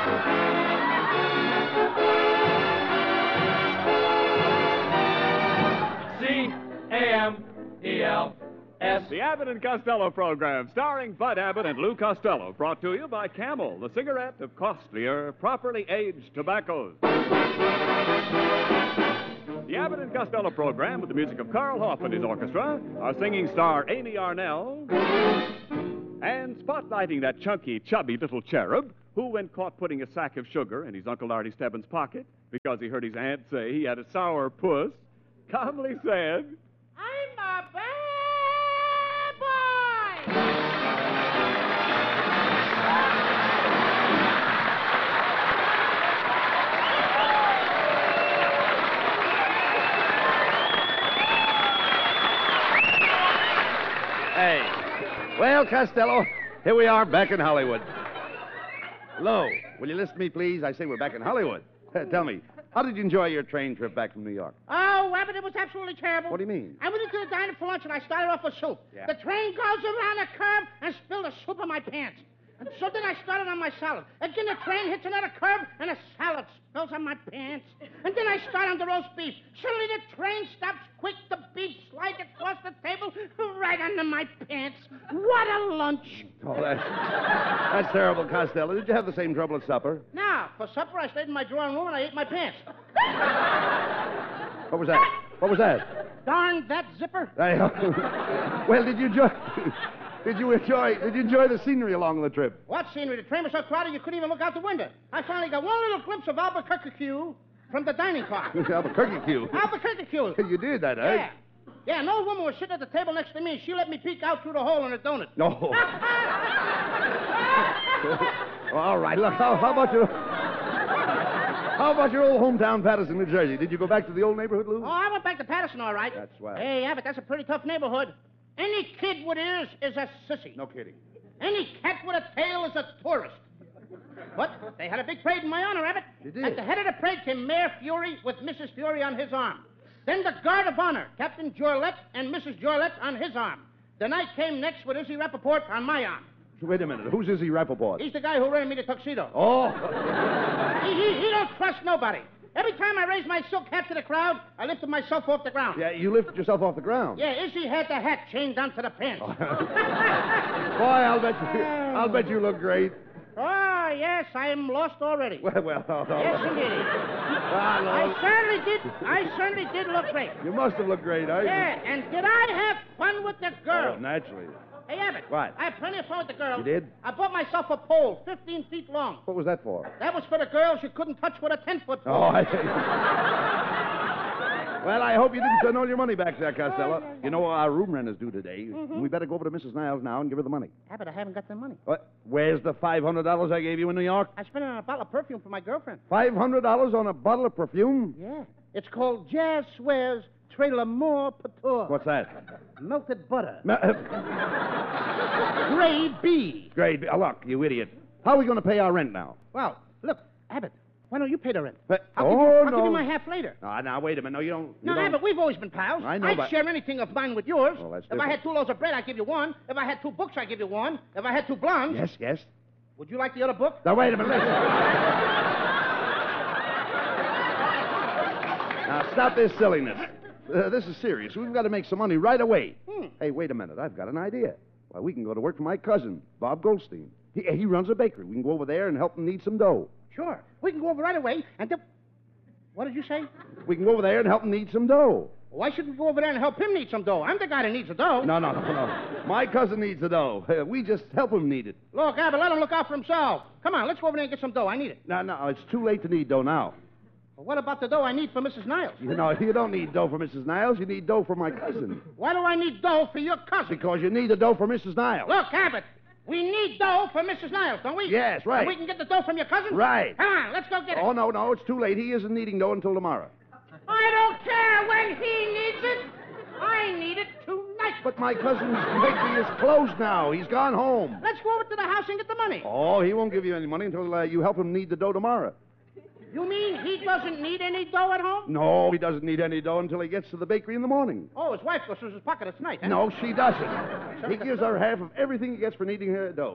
C-A-M-E-L-S. The Abbott and Costello program, starring Bud Abbott and Lou Costello, brought to you by Camel, the cigarette of costlier, properly aged tobaccos. The Abbott and Costello program, with the music of Carl Hoff and his orchestra, our singing star Amy Arnell, and spotlighting that chunky, chubby little cherub who, when caught putting a sack of sugar in his Uncle Artie Stebbins' pocket because he heard his aunt say he had a sour puss, calmly said, I'm a bad boy! Hey. Well, Costello, here we are back in Hollywood. Lo, will you listen to me, please? I say we're back in Hollywood. Tell me, how did you enjoy your train trip back from New York? Oh, Abbott, it was absolutely terrible. What do you mean? I went into the diner for lunch and I started off with soup. Yeah. The train goes around a curve and spilled the soup on my pants. And so then I started on my salad. Again, the train hits another curve and the salad spills on my pants. And then I start on the roast beef. Suddenly the train stops quick. The beef slides across the table right under my pants. What a lunch. Oh, that's terrible, Costello. Did you have the same trouble at supper? Now, for supper, I stayed in my drawing room and I ate my pants. What was that? What was that? Darn that zipper. Well, did you enjoy the scenery along the trip? What scenery? The train was so crowded you couldn't even look out the window. I finally got one little glimpse of Albuquerque from the dining car. Albuquerque. Albuquerque. You did that, eh? Yeah. Yeah, an old woman was sitting at the table next to me, and she let me peek out through the hole in her donut. No. All right, look, how about your old hometown, Patterson, New Jersey? Did you go back to the old neighborhood, Lou? Oh, I went back to Patterson, all right. That's swell. Hey, Abbott, that's a pretty tough neighborhood. Any kid with ears is a sissy. No kidding. Any cat with a tail is a tourist. What? They had a big parade in my honor, Abbott. They did? At the head of the parade came Mayor Fury with Mrs. Fury on his arm. Then the Guard of Honor, Captain Jorlette and Mrs. Jorlette on his arm. Then I came next with Izzy Rappaport on my arm. Wait a minute. Who's Izzy Rappaport? He's the guy who rented me the tuxedo. Oh. He don't trust nobody. Every time I raised my silk hat to the crowd, I lifted myself off the ground. Yeah, you lifted yourself off the ground. Yeah, Izzy had the hat chained onto the pants. Boy, I'll bet you look great. Oh, yes, I am lost already. Well. Yes, indeed. I certainly did look great. You must have looked great, eh? Yeah, and did I have fun with the girl? Oh, naturally. Hey, Abbott. What? I had plenty of fun with the girl. You did? I bought myself a pole 15 feet long. What was that for? That was for the girls you couldn't touch with a 10-foot pole. Oh, Well, I hope you didn't spend all your money back there, Costello. yeah. You know, our room rent is due today. Mm-hmm. We better go over to Mrs. Niles now and give her the money. Abbott, I haven't got the money. What? Where's the $500 I gave you in New York? I spent it on a bottle of perfume for my girlfriend. $500 on a bottle of perfume? Yeah. It's called Jazz Swears Très l'Amour Couture. What's that? Melted butter. Gray bee. Great. Look, you idiot. How are we going to pay our rent now? Well, look, Abbott, why don't you pay the rent? But- I'll give no. you my half later. Now, wait a minute. No, you don't. No, Abbott, we've always been pals. I know, I'd but- share anything of mine with yours. Well, that's If I different. had 2 loaves of bread, I'd give you one. If I had 2 books, I'd give you one. If I had 2 blondes... Yes. Would you like the other book? Now, wait a minute. Listen. Now, stop this silliness. This is serious. We've got to make some money right away. Hey, wait a minute. I've got an idea. Why, we can go to work for my cousin, Bob Goldstein. He runs a bakery. We can go over there and help him knead some dough. Sure. We can go over right away and... What did you say? We can go over there and help him knead some dough. Why shouldn't we go over there and help him knead some dough? I'm the guy that needs the dough. No. My cousin needs the dough. We just help him knead it. Look, Abbott, let him look out for himself. Come on, let's go over there and get some dough. I need it. No, it's too late to knead dough now. Well, what about the dough I need for Mrs. Niles? You don't need dough for Mrs. Niles. You need dough for my cousin. Why do I need dough for your cousin? Because you need the dough for Mrs. Niles. Look, Abbott, we need dough for Mrs. Niles, don't we? Yes, right. And we can get the dough from your cousin? Right. Come on, let's go get it. Oh, no, it's too late. He isn't needing dough until tomorrow. I don't care when he needs it. I need it tonight. But my cousin's bakery is closed now. He's gone home. Let's go over to the house and get the money. Oh, he won't give you any money until you help him knead the dough tomorrow. You mean he doesn't need any dough at home? No, he doesn't need any dough until he gets to the bakery in the morning. Oh, his wife goes to his pocket at night, huh? No, she doesn't. He gives her half of everything he gets for kneading her dough.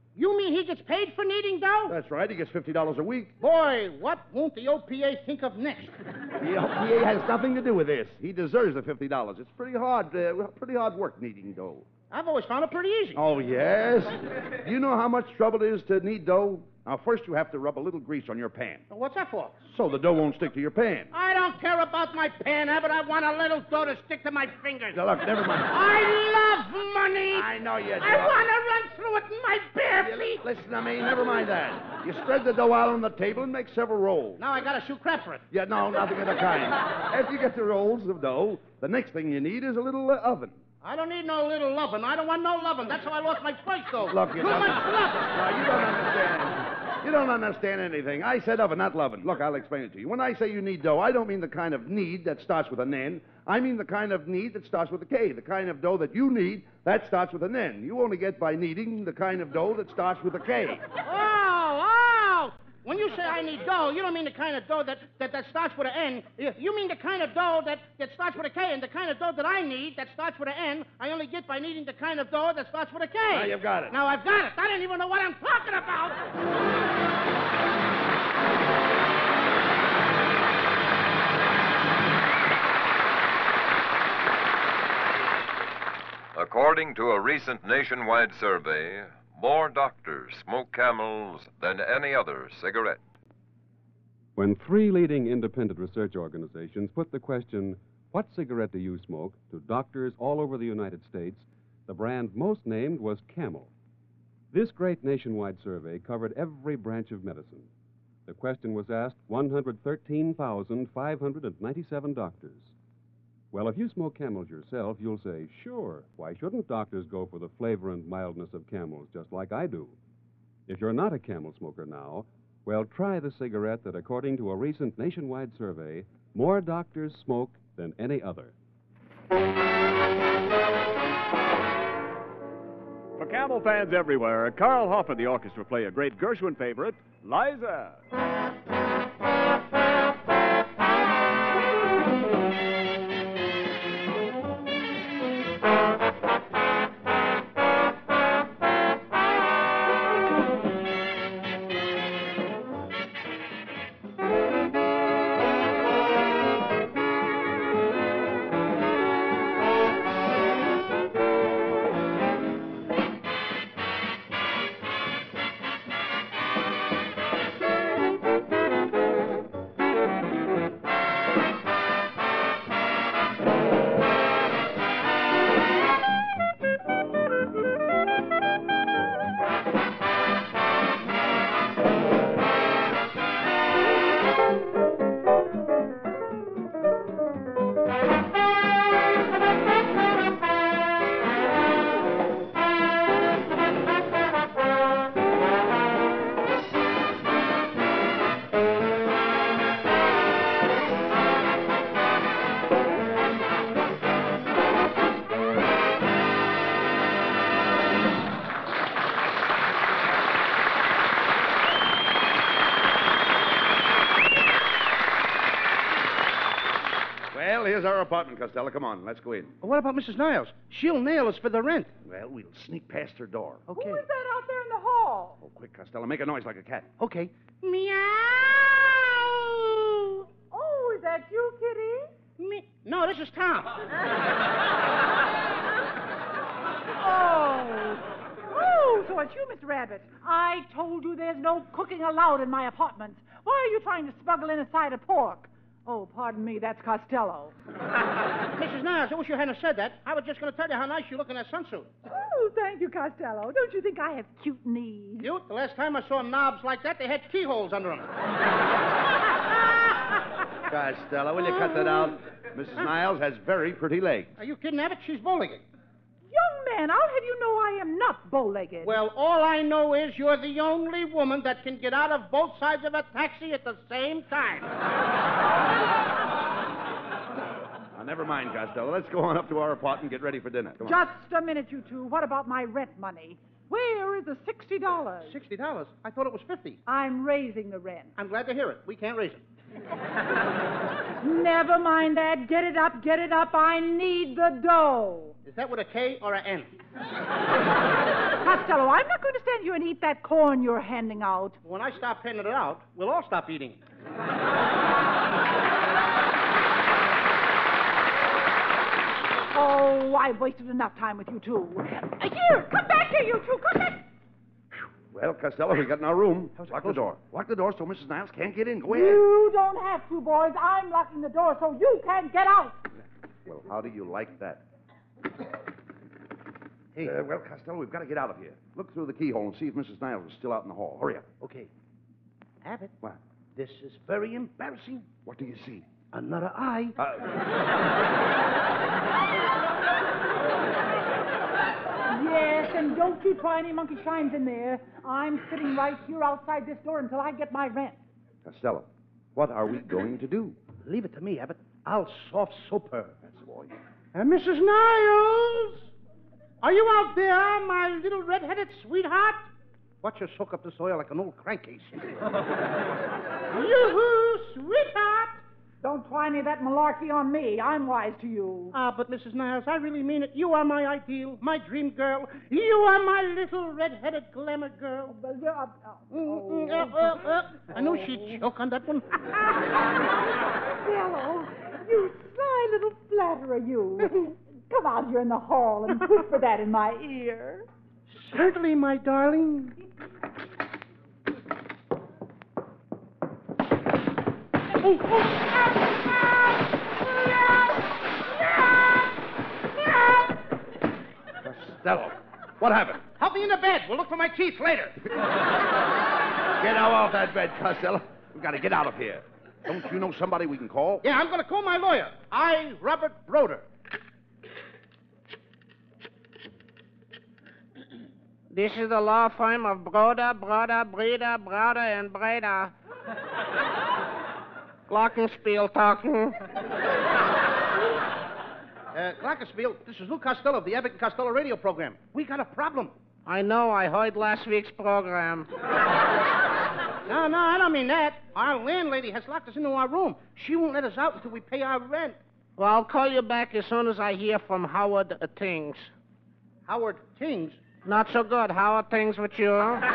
You mean he gets paid for kneading dough? That's right. He gets $50 a week. Boy, what won't the OPA think of next? The OPA has nothing to do with this. He deserves the $50. It's pretty hard work kneading dough. I've always found it pretty easy. Oh, yes? Do you know how much trouble it is to knead dough? Now, first you have to rub a little grease on your pan, What's that for? so the dough won't stick to your pan. I don't care about my pan, Abbott. I want a little dough to stick to my fingers. Now, look, never mind. I love money. I know you do. I want to run through it in my bare feet. Listen to me, never mind that. You spread the dough out on the table and make several rolls. Now I got to shoot crap for it. Yeah, no, nothing of the kind. After you get the rolls of dough, the next thing you need is a little oven. I don't need no little lovin'. I don't want no lovin'. That's how I lost my first dough. Look, you Too don't- much lovin'. No, you don't understand. You don't understand anything. I said oven, not lovin'. Look, I'll explain it to you. When I say you need dough, I don't mean the kind of knead that starts with an N. I mean the kind of knead that starts with a K. The kind of dough that you need, that starts with an N. You only get by kneading the kind of dough that starts with a K. Oh! When you say I need dough, you don't mean the kind of dough that starts with an N. You mean the kind of dough that starts with a K, and the kind of dough that I need that starts with an N, I only get by needing the kind of dough that starts with a K. Now you've got it. Now I've got it. I don't even know what I'm talking about. According to a recent nationwide survey, more doctors smoke Camels than any other cigarette. When 3 leading independent research organizations put the question, "What cigarette do you smoke?" to doctors all over the United States, the brand most named was Camel. This great nationwide survey covered every branch of medicine. The question was asked 113,597 doctors. Well, if you smoke Camels yourself, you'll say, sure, why shouldn't doctors go for the flavor and mildness of Camels just like I do? If you're not a Camel smoker now, well, try the cigarette that, according to a recent nationwide survey, more doctors smoke than any other. For Camel fans everywhere, Carl Hoff and the orchestra play a great Gershwin favorite, Liza. Well, here's our apartment, Costello. Come on, let's go in. What about Mrs. Niles? She'll nail us for the rent. Well, we'll sneak past her door. Okay. Who is that out there in the hall? Oh, quick, Costello. Make a noise like a cat. Okay. Meow. Oh, is that you, Kitty? No, this is Tom. Oh, so it's you, Mr. Rabbit. I told you there's no cooking allowed in my apartment. Why are you trying to smuggle in a side of pork? Oh, pardon me, that's Costello. Mrs. Niles, I wish you hadn't said that. I was just going to tell you how nice you look in that sunsuit. Oh, thank you, Costello. Don't you think I have cute knees? Cute? The last time I saw knobs like that, they had keyholes under them. Costello, will you cut that out? Mrs. Niles has very pretty legs. Are you kidding, Abbott? She's bowlegged. Young man, I'll have you know I am not bow-legged. Well, all I know is you're the only woman that can get out of both sides of a taxi at the same time. Now, never mind, Costello. Let's go on up to our apartment and get ready for dinner. Come on. Just a minute, you two. What about my rent money? Where is the $60? $60? I thought it was $50. I'm raising the rent. I'm glad to hear it. We can't raise it. Never mind that. Get it up, get it up. I need the dough. Is that with a K or an N? Costello, I'm not going to stand here and eat that corn you're handing out. When I stop handing it out, we'll all stop eating. Oh, I've wasted enough time with you two. Here, come back here, you two. Come back. Well, Costello, we got in our room. Lock the door. Lock the door so Mrs. Niles can't get in. Go ahead. You don't have to, boys. I'm locking the door so you can't get out. Well, how do you like that? Hey. Well, Costello, we've got to get out of here. Look through the keyhole and see if Mrs. Niles is still out in the hall. Hurry up. Okay. Abbott. What? This is very embarrassing. What do you see? Another eye. Yes, and don't you try any monkey shines in there. I'm sitting right here outside this door until I get my rent. Costello, what are we going to do? Leave it to me, Abbott. I'll soft soap her. That's the boy. Mrs. Niles! Are you out there, my little red-headed sweetheart? Watch her soak up the soil like an old crankcase. Yoo-hoo, sweetheart! Don't try any of that malarkey on me. I'm wise to you. But Mrs. Niles, I really mean it. You are my ideal, my dream girl. You are my little red-headed glamour girl. I knew she'd choke on that one. Costello, you sly little flatterer, you. Come out here in the hall and whisper that in my ear. Certainly, my darling. Costello, what happened? Help me into bed. We'll look for my teeth later. Get out off that bed, Costello. We've got to get out of here. Don't you know somebody we can call? Yeah, I'm going to call my lawyer. Robert Broder. This is the law firm of Broder, Breda, and Breda. Glockenspiel talking. Glockenspiel, this is Lou Costello of the Abbott and Costello radio program. We got a problem. I know. I heard last week's program. No, I don't mean that. Our landlady has locked us into our room. She won't let us out until we pay our rent. Well, I'll call you back as soon as I hear from Howard Tings. Howard Tings? Not so good. How are things with you?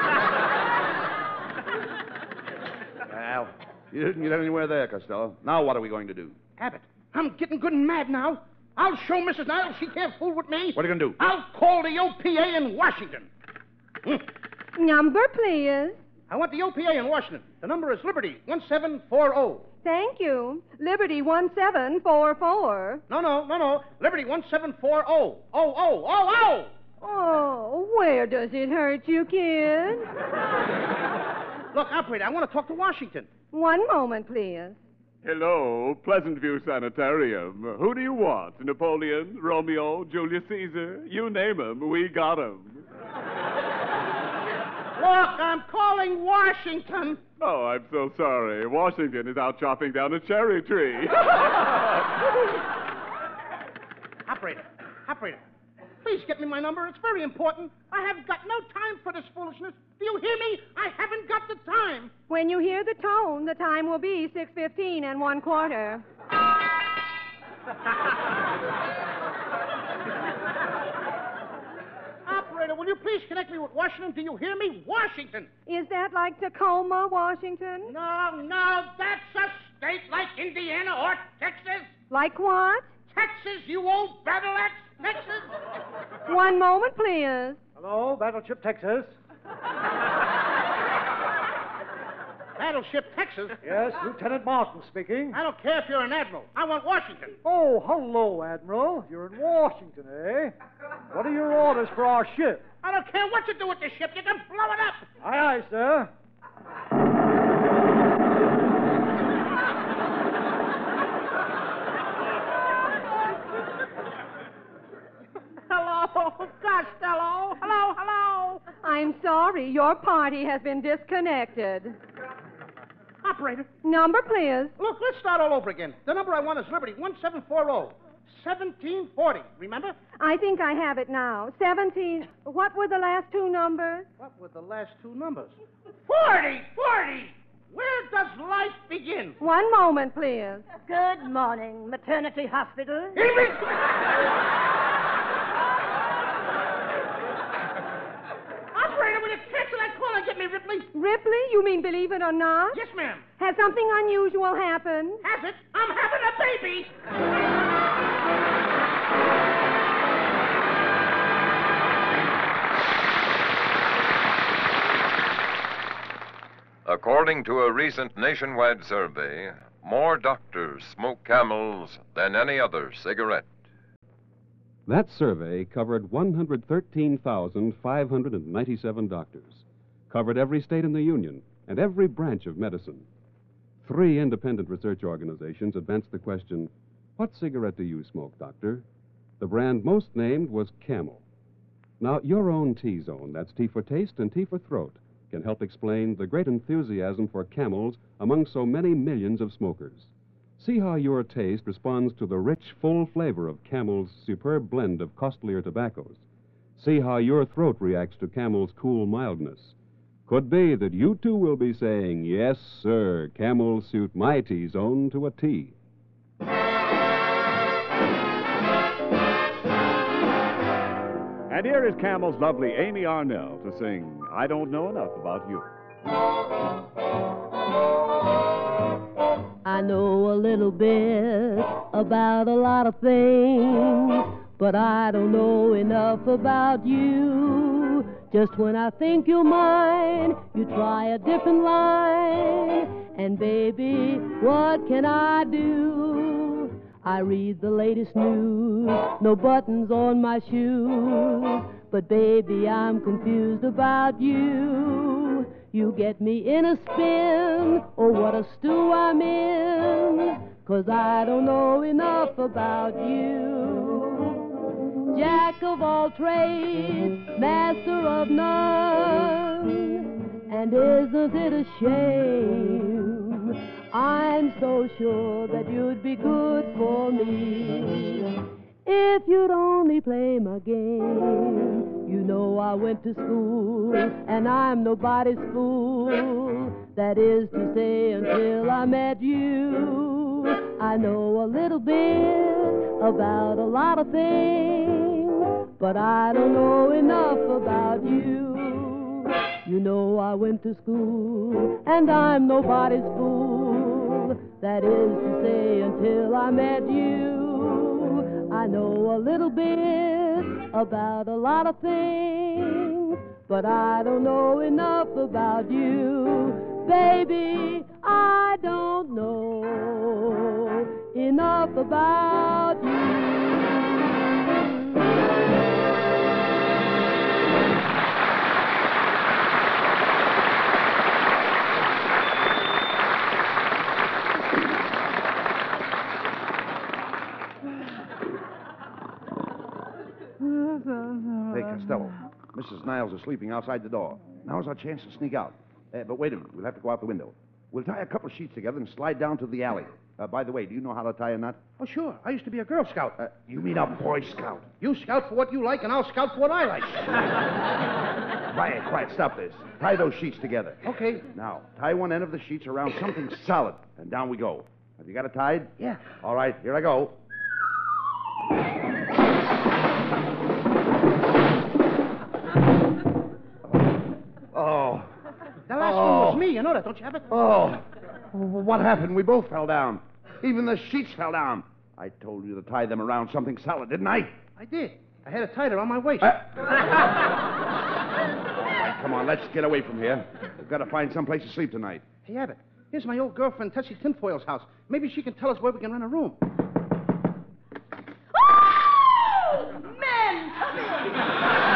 Well, you didn't get anywhere there, Costello. Now what are we going to do? Abbott, I'm getting good and mad now. I'll show Mrs. Niles she can't fool with me. What are you going to do? I'll call the OPA in Washington. Number, please. I want the OPA in Washington. The number is Liberty 1740. Thank you. Liberty 1744. No. Liberty 1740. Oh. Oh, where does it hurt you, kid? Look, operator, I want to talk to Washington. One moment, please. Hello, Pleasant View Sanitarium. Who do you want? Napoleon, Romeo, Julius Caesar? You name 'em, we got 'em. Look, I'm calling Washington. Oh, I'm so sorry. Washington is out chopping down a cherry tree. Operator, please get me my number. It's very important. I have got no time for this foolishness. Do you hear me? I haven't got the time. When you hear the tone, the time will be 6:15 1/4. Operator, will you please connect me with Washington? Do you hear me? Washington. Is that like Tacoma, Washington? No, that's a state like Indiana or Texas. Like what? Texas, you old battle-axe, Texas. One moment, please. Hello, Battleship Texas. Battleship Texas? Yes, Lieutenant Martin speaking. I don't care if you're an admiral. I want Washington. Oh, hello, Admiral. You're in Washington, eh? What are your orders for our ship? I don't care what you do with the ship. You can blow it up. Aye, aye, sir. Hello, Costello. Hello. I'm sorry, your party has been disconnected. Operator. Number, please. Look, let's start all over again. The number I want is Liberty 1740. 1740, remember? I think I have it now. 17. What were the last two numbers? What were the last two numbers? 40! Where does life begin? One moment, please. Good morning, Maternity Hospital. me, Ripley? Ripley, you mean believe it or not? Yes, ma'am. Has something unusual happened? Has it? I'm having a baby. According to a recent nationwide survey, more doctors smoke Camels than any other cigarette. That survey covered 113,597 doctors, covered every state in the Union and every branch of medicine. 3 independent research organizations advanced the question, what cigarette do you smoke, doctor? The brand most named was Camel. Now, your own T-Zone, that's T for taste and T for throat, can help explain the great enthusiasm for Camels among so many millions of smokers. See how your taste responds to the rich, full flavor of Camel's superb blend of costlier tobaccos. See how your throat reacts to Camel's cool mildness. Could be that you too will be saying, yes, sir, Camels suit my T-Zone to a T. And here is Camel's lovely Amy Arnell to sing I Don't Know Enough About You. I know a little bit about a lot of things, but I don't know enough about you. Just when I think you're mine, you try a different line. And baby, what can I do? I read the latest news, no buttons on my shoes. But baby, I'm confused about you. You get me in a spin, oh what a stew I'm in, 'cause I don't know enough about you. Jack of all trades, master of none, and isn't it a shame? I'm so sure that you'd be good for me if you'd only play my game. You know I went to school, and I'm nobody's fool. That is to say, until I met you. I know a little bit about a lot of things, but I don't know enough about you. You know I went to school, and I'm nobody's fool. That is to say, until I met you. I know a little bit about a lot of things, but I don't know enough about you. Baby, I don't know enough about you. Hey, Costello, Mrs. Niles is sleeping outside the door. Now's our chance to sneak out. But wait a minute, we'll have to go out the window. We'll tie a couple of sheets together and slide down to the alley. By the way, do you know how to tie a knot? Oh, sure. I used to be a Girl Scout. You mean a Boy Scout? You scout for what you like, and I'll scout for what I like. Quiet, stop this. Tie those sheets together. Okay. Now, tie one end of the sheets around something solid, and down we go. Have you got it tied? Yeah. All right, here I go. Oh. The last one was me. You know that, don't you have it? Oh. What happened? We both fell down. Even the sheets fell down. I told you to tie them around something solid, didn't I? I did. I had it tied around my waist. All right, come on, let's get away from here. We've got to find some place to sleep tonight. Hey, Abbott, here's my old girlfriend, Tessie Tinfoil's house. Maybe she can tell us where we can rent a room. Oh! Men, come in!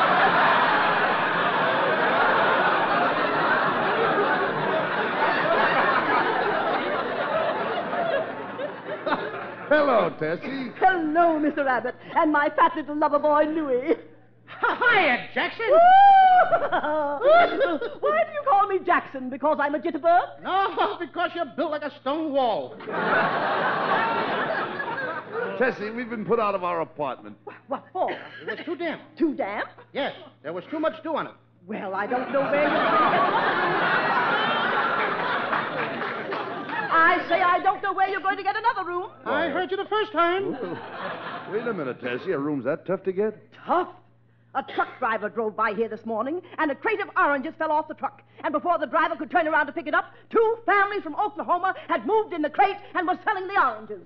Hello, Tessie. Hello, Mr. Abbott, and my fat little lover boy, Louie. Hiya, Jackson. Why do you call me Jackson? Because I'm a jitterbug? No, because you're built like a stone wall. Tessie, we've been put out of our apartment. What for? It was too damp. Too damp? Yes, there was too much dew on it. Well, I don't know where you're going to get another. I say I don't know where you're going to get another room. I heard you the first time. Wait a minute, Tessie. A room's that tough to get? Tough? A truck driver drove by here this morning, and a crate of oranges fell off the truck. And before the driver could turn around to pick it up, 2 families from Oklahoma had moved in the crate and were selling the oranges.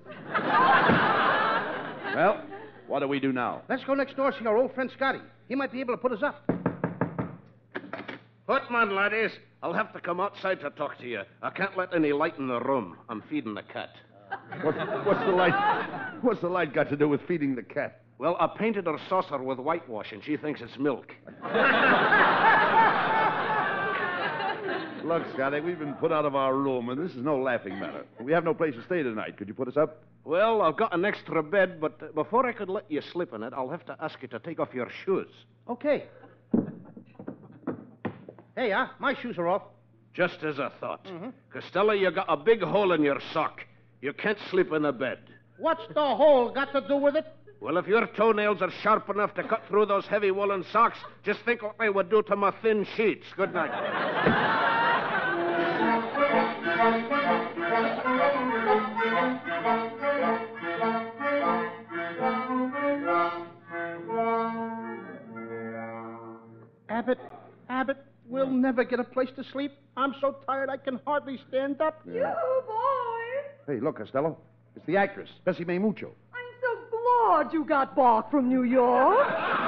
Well, what do we do now? Let's go next door and see our old friend Scotty. He might be able to put us up. Footman, laddies, I'll have to come outside to talk to you. I can't let any light in the room. I'm feeding the cat. What's the light? What's the light got to do with feeding the cat? Well, I painted her saucer with whitewash, and she thinks it's milk. Look, Scotty, we've been put out of our room, and this is no laughing matter. We have no place to stay tonight. Could you put us up? Well, I've got an extra bed, but before I could let you sleep in it, I'll have to ask you to take off your shoes. Okay. Hey, my shoes are off. Just as I thought. Costello, you got a big hole in your sock. You can't sleep in the bed. What's the hole got to do with it? Well, if your toenails are sharp enough to cut through those heavy woolen socks, just think what they would do to my thin sheets. Good night. Abbott, we'll never get a place to sleep. I'm so tired I can hardly stand up. You boys! Hey, look, Costello. It's the actress, Bessie Mae Mucho. I'm so glad you got back from New York.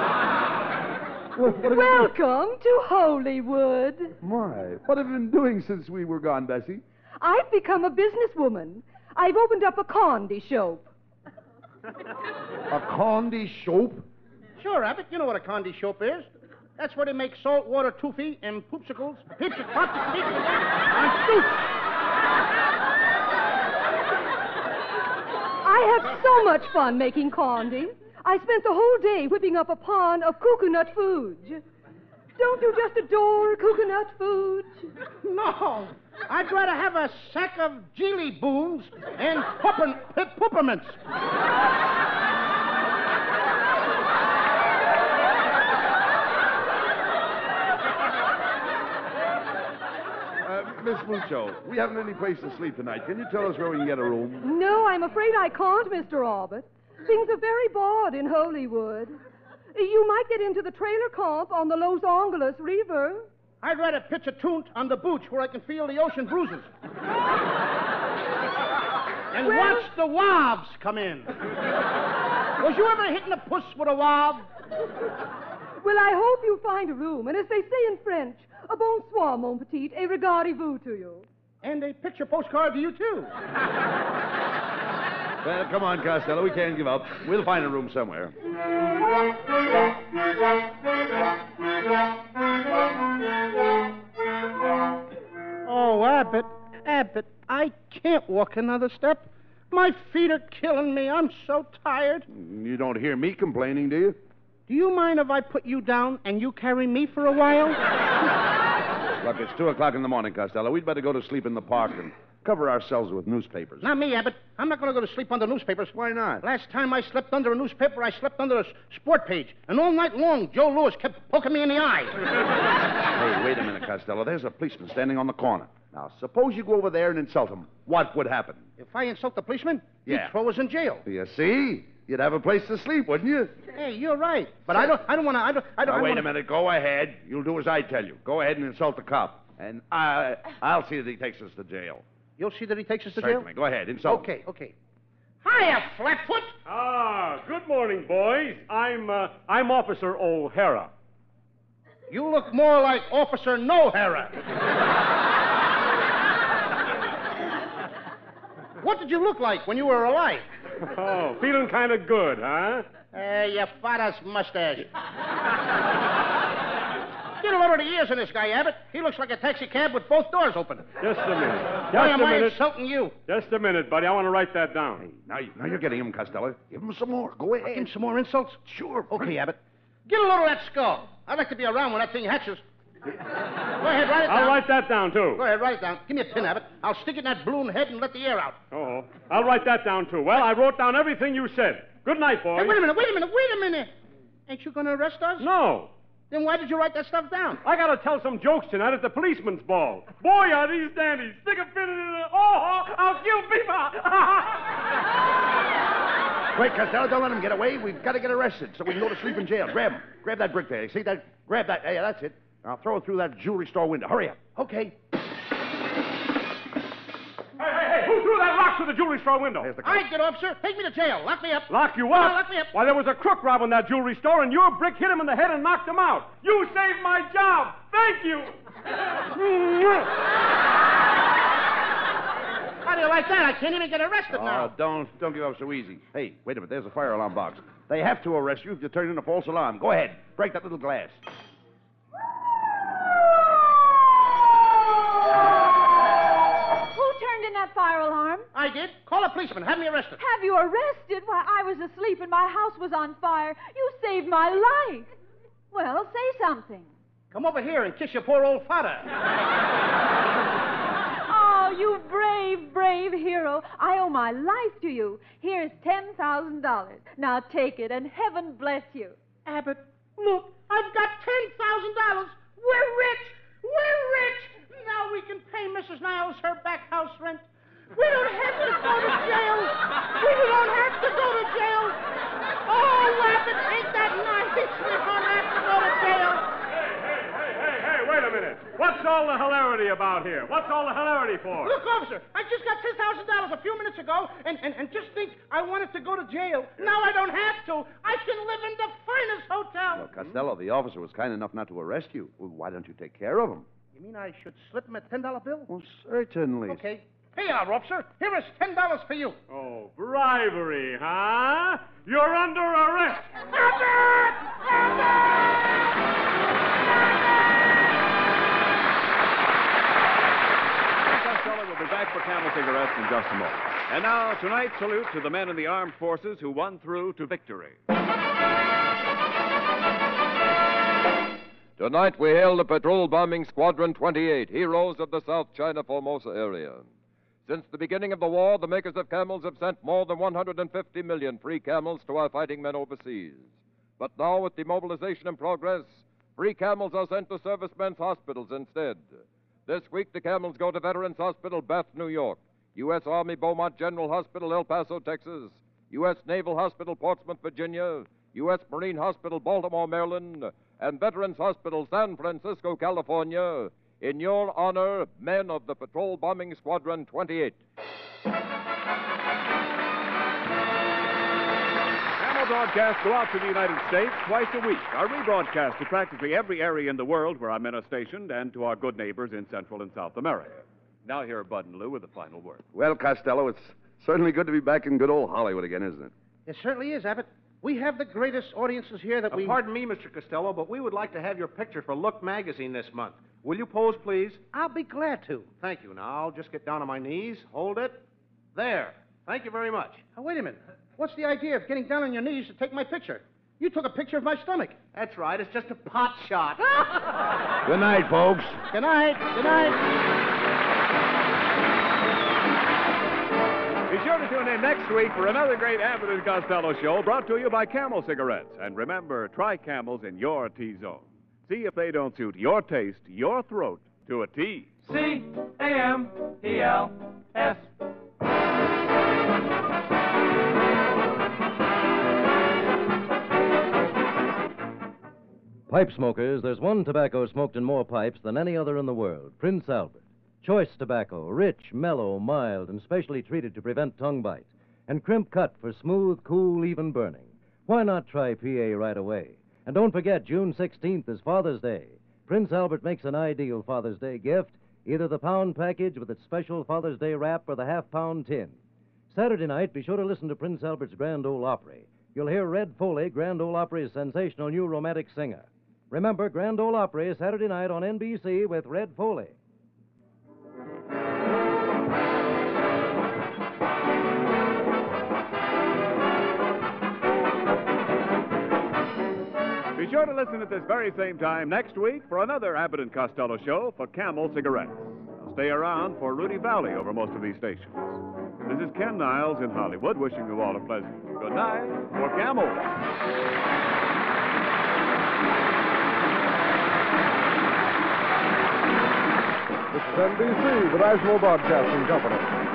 Welcome to Hollywood. My, what have you been doing since we were gone, Bessie? I've become a businesswoman. I've opened up a candy shop. A candy shop? Sure, Abbott. You know what a candy shop is. That's where they make saltwater toofy and poopsicles, and soups. I have so much fun making candy. I spent the whole day whipping up a pond of coconut fudge. Don't you just adore coconut fudge? No. I'd rather have a sack of Geely Booms and peppermints. Miss Mucho, we haven't any place to sleep tonight. Can you tell us where we can get a room? No, I'm afraid I can't, Mr. Orbit. Things are very bad in Hollywood. You might get into the trailer camp on the Los Angeles River. I'd rather pitch a toont on the beach where I can feel the ocean bruises. And watch the wobs come in. Was you ever hitting a puss with a wob? Well, I hope you find a room. And as they say in French, a bonsoir, mon petit, et regardez-vous to you. And a picture postcard to you, too. Well, come on, Costello. We can't give up. We'll find a room somewhere. Oh, Abbott, I can't walk another step. My feet are killing me. I'm so tired. You don't hear me complaining, do you? Do you mind if I put you down and you carry me for a while? Look, it's 2 o'clock in the morning, Costello. We'd better go to sleep in the park and cover ourselves with newspapers. Not me, Abbott. I'm not going to go to sleep under newspapers. Why not? Last time I slept under a newspaper, I slept under a sport page. And all night long, Joe Louis kept poking me in the eye. Hey, wait a minute, Costello. There's a policeman standing on the corner. Now, suppose you go over there and insult him. What would happen? If I insult the policeman, Yeah. he'd throw us in jail. You see? You'd have a place to sleep, wouldn't you? Hey, you're right. But I don't want to. Now, wait a minute. Go ahead. You'll do as I tell you. Go ahead and insult the cop. And I'll see that he takes us to jail. You'll see that he takes us to jail? Certainly. Go ahead. Insult. Okay. Hiya, Flatfoot. Good morning, boys. I'm Officer O'Hara. You look more like Officer No-Hara. What did you look like when you were alive? Oh, feeling kind of good, huh? Your father's mustache. Get a load of the ears in this guy, Abbott. He looks like a taxi cab with both doors open. Just a minute. Why am I insulting you? Just a minute, buddy. I want to write that down. Hey, now you're getting him, Costello. Give him some more. Go ahead. Give him some more insults? Sure. Okay, Abbott. Get a load of that skull. I'd like to be around when that thing hatches. Go ahead, write it down. I'll write that down, too. Go ahead, write it down. Give me a pin, Abbott. I'll stick it in that balloon head and let the air out. Oh, I'll write that down, too. Well, I wrote down everything you said. Good night, boys. Hey, wait a minute. Ain't you going to arrest us? No. Then why did you write that stuff down? I got to tell some jokes tonight at the policeman's ball. Boy, are these dandies. Stick a pin in it. Oh, I'll kill people. Wait, Costello, don't let him get away. We've got to get arrested so we can go to sleep in jail. Grab him. Grab that brick there. See that? Grab that. Yeah, that's it. I'll throw it through that jewelry store window. Hurry up. Okay. Hey, who threw that rock through the jewelry store window? I did, officer. Take me to jail. Lock me up. Lock you Come on, up? lock me up. Why, there was a crook robbing that jewelry store, and your brick hit him in the head and knocked him out. You saved my job. Thank you. How do you like that? I can't even get arrested now. Don't give up so easy. Hey, wait a minute. There's a fire alarm box. They have to arrest you if you turn in a false alarm. Go ahead. Break that little glass. Who turned in that fire alarm? I did. Call a policeman. Have me arrested. Have you arrested? Why, I was asleep and my house was on fire. You saved my life. Well, say something. Come over here and kiss your poor old father. Oh, you brave, brave hero. I owe my life to you. Here's $10,000. Now take it, and heaven bless you. Abbott, look, I've got $10,000. We're rich. We're rich. Now we can pay Mrs. Niles her back house rent. We don't have to go to jail. We don't have to go to jail. Oh, Abbott, ain't that nice? We don't have to go to jail. Hey, wait a minute. What's all the hilarity about here? What's all the hilarity for? Look, officer, I just got $10,000 a few minutes ago, and just think I wanted to go to jail. Now I don't have to. I can live in the finest hotel. Well, Costello, the officer was kind enough not to arrest you. Well, why don't you take care of him? You mean I should slip him a $10 bill? Well, certainly. Okay. Here you are, officer. Here is $10 for you. Oh, bribery, huh? You're under arrest. Costello will be back for Camel Cigarettes in just a moment. And now, tonight's salute to the men in the armed forces who won through to victory. Tonight we hail the Patrol Bombing Squadron 28, heroes of the South China Formosa area. Since the beginning of the war, the makers of camels have sent more than 150 million free camels to our fighting men overseas. But now, with demobilization in progress, free camels are sent to servicemen's hospitals instead. This week, the camels go to Veterans Hospital, Bath, New York, U.S. Army Beaumont General Hospital, El Paso, Texas, U.S. Naval Hospital, Portsmouth, Virginia, U.S. Marine Hospital, Baltimore, Maryland, and Veterans Hospital, San Francisco, California. In your honor, men of the Patrol Bombing Squadron 28. Camel broadcasts go out to the United States twice a week. Our rebroadcast to practically every area in the world where our men are stationed and to our good neighbors in Central and South America. Now here are Bud and Lou with the final word. Well, Costello, it's certainly good to be back in good old Hollywood again, isn't it? It certainly is, Abbott. We have the greatest audiences here that we... Pardon me, Mr. Costello, but we would like to have your picture for Look magazine this month. Will you pose, please? I'll be glad to. Thank you. Now, I'll just get down on my knees. Hold it. There. Thank you very much. Now, wait a minute. What's the idea of getting down on your knees to take my picture? You took a picture of my stomach. That's right. It's just a pot shot. Good night, folks. Good night. Good night. Be sure to tune in next week for another great Abbott and Costello show brought to you by Camel Cigarettes. And remember, try Camels in your T-zone. See if they don't suit your taste, your throat, to a T. C-A-M-E-L-S. Pipe smokers, there's one tobacco smoked in more pipes than any other in the world, Prince Albert. Choice tobacco, rich, mellow, mild, and specially treated to prevent tongue bite. And crimp cut for smooth, cool, even burning. Why not try PA right away? And don't forget, June 16th is Father's Day. Prince Albert makes an ideal Father's Day gift, either the pound package with its special Father's Day wrap or the half-pound tin. Saturday night, be sure to listen to Prince Albert's Grand Ole Opry. You'll hear Red Foley, Grand Ole Opry's sensational new romantic singer. Remember, Grand Ole Opry is Saturday night on NBC with Red Foley. Be sure to listen at this very same time next week for another Abbott and Costello show for Camel Cigarettes. Now stay around for Rudy Valley over most of these stations. This is Ken Niles in Hollywood wishing you all a pleasant good night for Camel. This is NBC, the National Broadcasting Company.